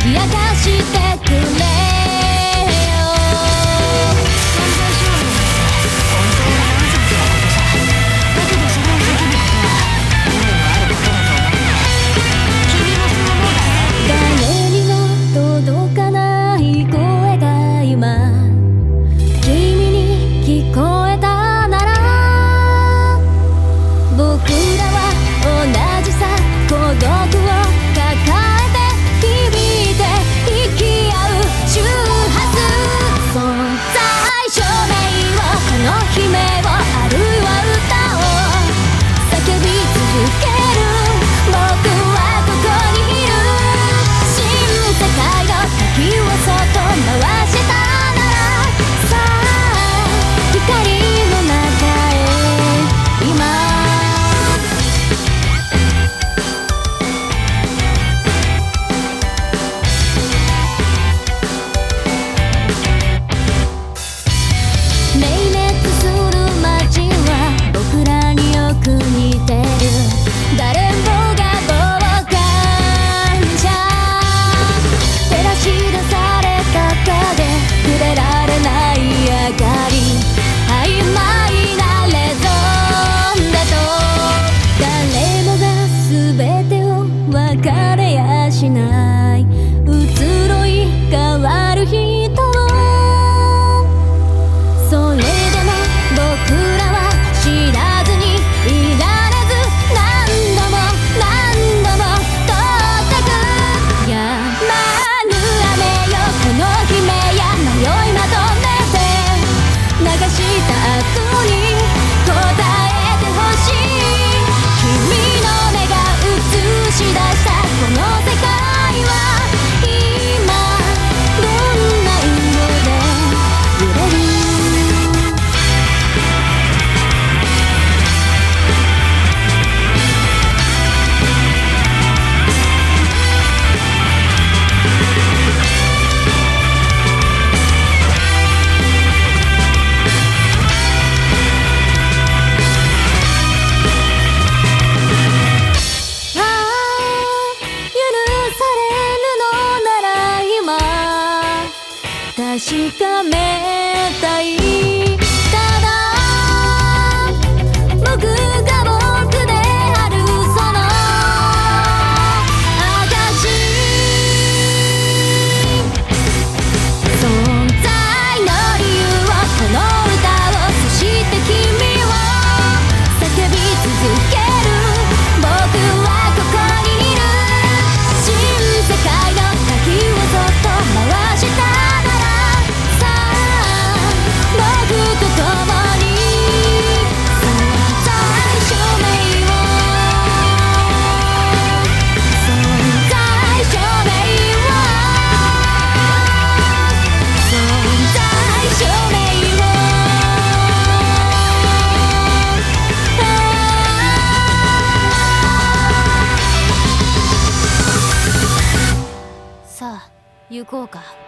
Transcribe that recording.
き明かしてくれよ。誰にも届かない声が今君に聞こえたなら、僕らは同じさ、孤独を抱えて響いて生き合う周波数。存在証明を、この悲鳴を、あるいは歌を叫び続ける。僕はここにいる。新世界の時をそっと回したなら、さあ光の中へ今。明滅する街は僕らによく似てる。誰もが傍観者、照らし出された影、触れられない明かり、曖昧なレゾンだと。誰もが全てを分かれやしない。移ろい変わる人を、それでも僕らは知らずにいられず、何度も何度も通ってく。やまぬ雨よ、この悲鳴や迷いまとめて流した後に答えてほしい。君の目が映し出したこの世界は今どんな色で揺れる。ああ、許されるのなら今確かめたい。ただ僕が僕であるその証。存在の理由を、この歌を、そして君を叫び続ける。僕はここにいる。新世界の鍵をそっと回したなら、さあ僕と共に存在証明を、存在証明を、存在証明を。さあ行こうか。